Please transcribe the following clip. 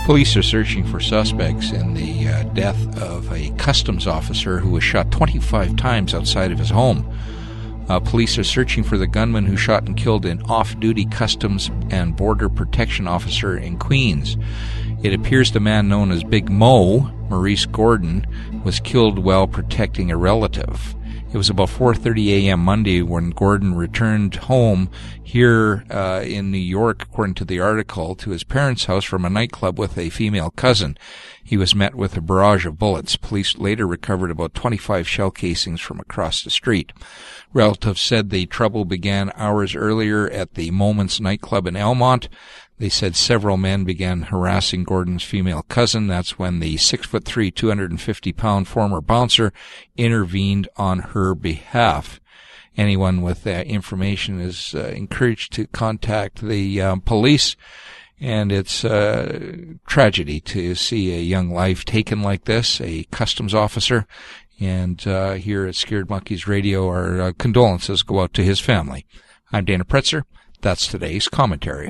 Police are searching for suspects in the death of a customs officer who was shot 25 times outside of his home. Police are searching for the gunman who shot and killed an off-duty Customs and Border Protection officer in Queens. It appears the man known as Big Mo, Maurice Gordon, was killed while protecting a relative. It was about 4:30 a.m. Monday when Gordon returned home here in New York, according to the article, to his parents' house from a nightclub with a female cousin. He was met with a barrage of bullets. Police later recovered about 25 shell casings from across the street. Relatives said the trouble began hours earlier at the Moments nightclub in Elmont. They said several men began harassing Gordon's female cousin. That's when the 6'3", 250-pound former bouncer intervened on her behalf. Anyone with information is encouraged to contact the police. And it's a tragedy to see a young life taken like this, a customs officer. And here at Scared Monkeys Radio, our condolences go out to his family. I'm Dana Pretzer. That's today's commentary.